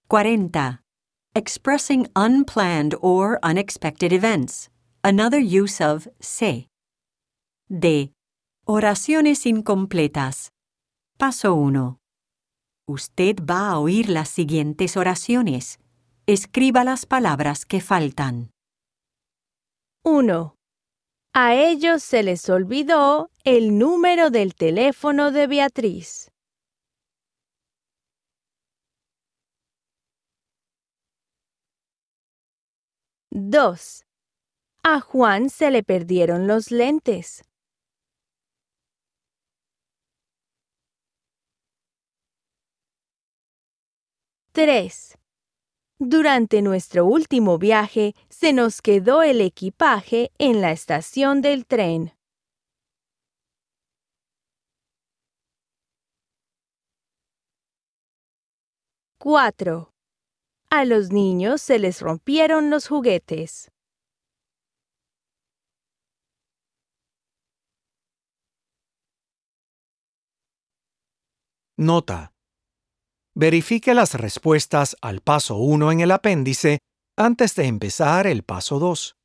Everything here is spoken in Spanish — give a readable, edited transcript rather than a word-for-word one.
40. Expressing unplanned or unexpected events. Another use of se. D. Oraciones incompletas. Paso 1. Usted va a oír las siguientes oraciones. Escriba las palabras que faltan. 1. A ellos se les olvidó el número del teléfono de Beatriz. 2. A Juan se le perdieron los lentes. 3. Durante nuestro último viaje se nos quedó el equipaje en la estación del tren. 4. A los niños se les rompieron los juguetes. Nota. Verifique las respuestas al paso 1 en el apéndice antes de empezar el paso 2.